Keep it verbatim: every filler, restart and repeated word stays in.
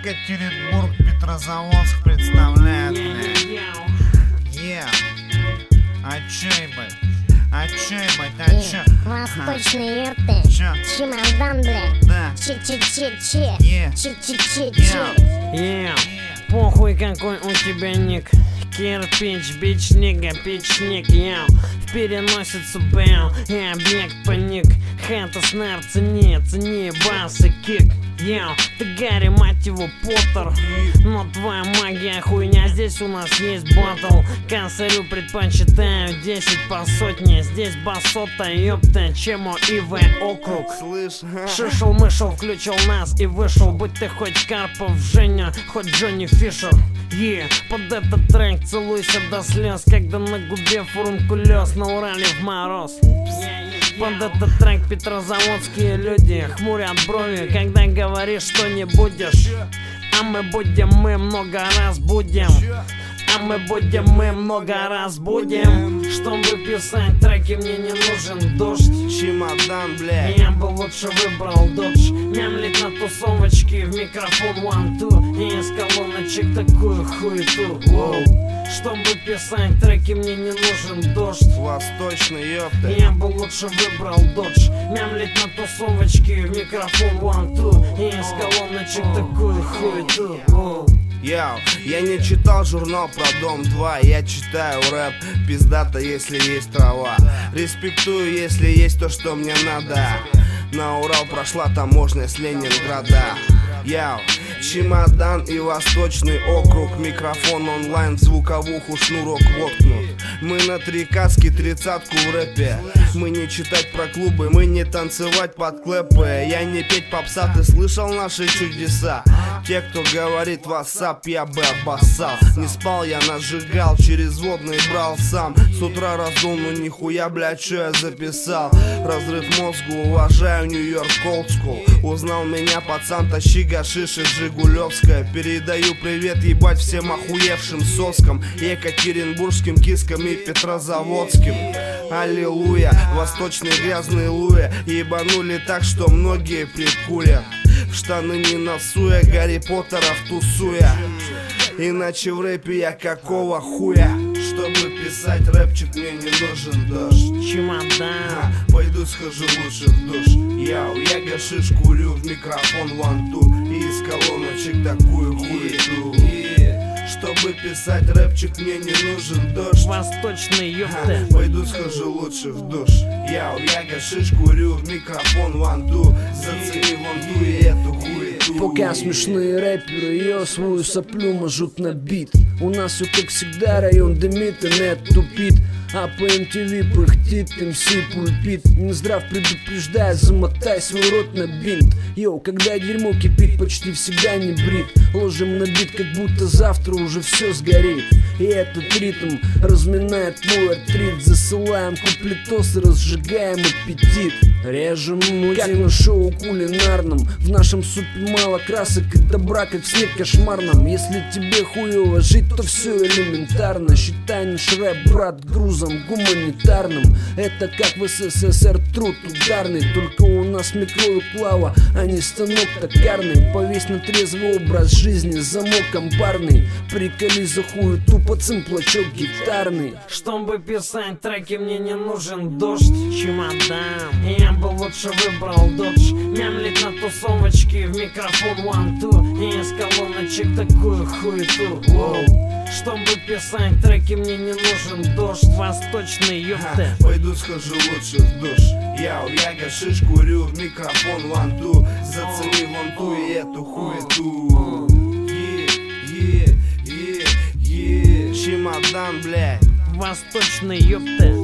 Екатеринбург, Петрозаводск представляет, блядь. Yeah. А чё, ебать? А чё, ебать? А чё? Восточные юрты. Чё? Чемодан, блядь. Да. Че-че-че-че. Yeah. Че-че-че-че. Yeah. Похуй какой у тебя ник. Кирпич, бич, нига, печник, яу. В переносицу бэу, и объект паник. Хата, снар, цени, цени, бас и кик. Яу, ты Гарри, мать его, Поттер. Но твоя магия хуйня, здесь у нас есть батл. Косарю предпочитаю десять по сотне. Здесь басота, ёпта, чему ИВ округ. Шишел-мышел, включил нас и вышел. Будь ты хоть Карпов, Женя, хоть Джонни Фишер. Yeah. Под этот трек целуйся до слез, когда на губе фурункулез, на Урале в мороз. Под этот трек петрозаводские люди хмурят брови, когда говоришь, что не будешь. А мы будем, мы много раз будем. А мы будем, мы много раз будем. Чтобы писать треки, мне не нужен дождь. Чемодан, блядь. Я бы лучше выбрал додж. Мямлить на тусовочке в микрофон one-two. И из колоночек такую хуету. Воу. Чтобы писать треки, мне не нужен дождь. Восточный, ёпта. Я бы лучше выбрал додж. Мямлить на тусовочке в микрофон one-two. И из колоночек такую хуету. Воу. Яу, я не читал журнал про Дом два, я читаю рэп, пиздато, если есть трава. Респектую, если есть то, что мне надо. На Урал прошла таможня с Ленинграда. Яу, чемодан и Восточный округ. Микрофон онлайн, в звуковуху шнурок воткнут. Мы на трикатске, тридцатку в рэпе. Мы не читать про клубы, мы не танцевать под клэпы. Я не петь попса, ты слышал наши чудеса? Те, кто говорит вассап, я бы обоссал. Не спал, я нажигал, через водный брал сам. С утра раздул, ну нихуя, блядь, что я записал. Разрыв мозгу, уважаю Нью-Йорк олдскул. Узнал меня пацан, тащи гашиши Жигулевская. Передаю привет, ебать, всем охуевшим соскам, екатеринбургским кискам и петрозаводским. Аллилуйя, восточные грязные луя ебанули так, что многие прикурят. В штаны не носуя, Гарри Поттеров тусуя. Иначе в рэпе я какого хуя? Чтобы писать рэпчик, мне не нужен дождь. Чемодан. Пойду схожу лучше в душ. Яу, я гашиш курю в микрофон one-two. И из колоночек такую хуету. Чтобы писать рэпчик, мне не нужен дождь. Восточный ёпта. Пойду схожу лучше в душ. Яу, я гашиш курю в микрофон one-two. Зацени вон ту и эту хуету. Пока смешные рэперы ее свою соплю мажут на бит. У нас все как всегда, район дымит, интернет тупит. А по эм ти ви пыхтит, эм си пульпит. Минздрав предупреждает, замотай свой рот на бинт. Йоу, когда дерьмо кипит, почти всегда не брит. Ложим на бит, как будто завтра уже все сгорит. И этот ритм разминает твой артрит. Засылаем куплетосы, разжигаем аппетит. Режем мутим, как на шоу кулинарном. В нашем супе мало красок и добра, как в снег кошмарном. Если тебе хуево жить, то все элементарно. Считай наш рэп, брат, грузом гуманитарным. Это как в эс эс эс эр труд ударный. Только у нас микро и клава, а не станок токарный. Повесь на трезвый образ жизни, замок амбарный. Приколи за хуету, пацан, плачок гитарный. Чтобы писать треки, мне не нужен дождь. Чемодан. Я бы лучше выбрал додж. Мямлить на тусовочке в микрофон one-two. И из колоночек такую хуету. Воу. Чтобы писать треки, мне не нужен дождь. Восточный ёпта. Пойду схожу лучше в душ. Яу, я гашиш курю в микрофон one-two. Зацени вон ту и эту хуету. Е, е, е, е. Чемодан, блядь. Восточный ёпта.